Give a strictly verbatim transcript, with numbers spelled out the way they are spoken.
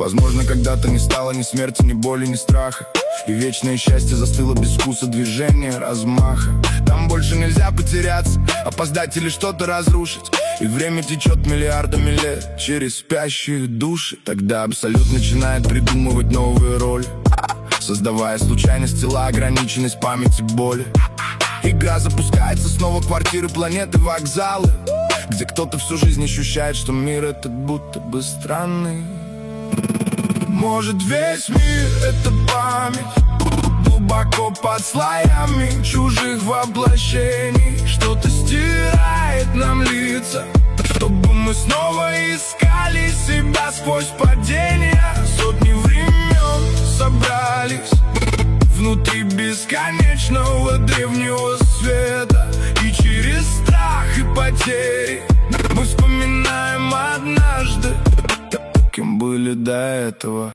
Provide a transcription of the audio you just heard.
Возможно, когда-то не стало ни смерти, ни боли, ни страха, и вечное счастье застыло без вкуса движения, размаха. Там больше нельзя потеряться, опоздать или что-то разрушить, и время течет миллиардами лет через спящие души. Тогда Абсолют начинает придумывать новые роли, создавая случайность, тела, ограниченность памяти, боли. Игра запускается снова, квартиры, планеты, вокзалы, где кто-то всю жизнь ощущает, что мир этот будто бы странный. Может, весь мир — это память, глубоко под слоями чужих воплощений. Что-то стирает нам лица, чтобы мы снова искали себя сквозь падения. Сотни времен собрались внутри бесконечного древнего света, и через страх и потери мы вспоминаем однажды, кем были до этого.